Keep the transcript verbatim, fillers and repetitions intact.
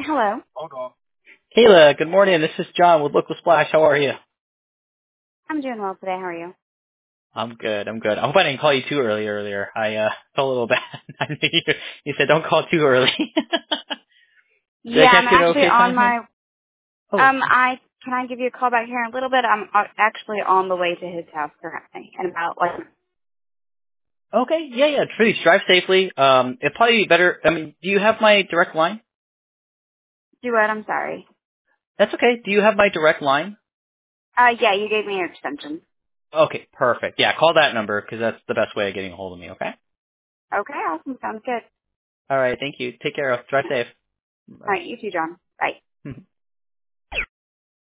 Hello. Kayla, good morning. This is John with Local Splash. How are you? I'm doing well today. How are you? I'm good. I'm good. I hope I didn't call you too early earlier. I uh felt a little bad. I knew you, you said don't call too early. Did I Yeah, catch I'm you at an actually okay on time here? my. Oh, Um, I can I give you a call back here in a little bit? I'm uh, actually on the way to his house currently, in about like. okay. Yeah, yeah. Please drive safely. Um, it'd probably be better. I mean, do you have my direct line? Do what? I'm sorry. That's okay. Do you have my direct line? Uh, yeah, you gave me your extension. Okay, perfect. Yeah, call that number because that's the best way of getting a hold of me. Okay. Okay, awesome. Sounds good. All right. Thank you. Take care. Drive safe. All Bye right, you too, John. Bye. bye.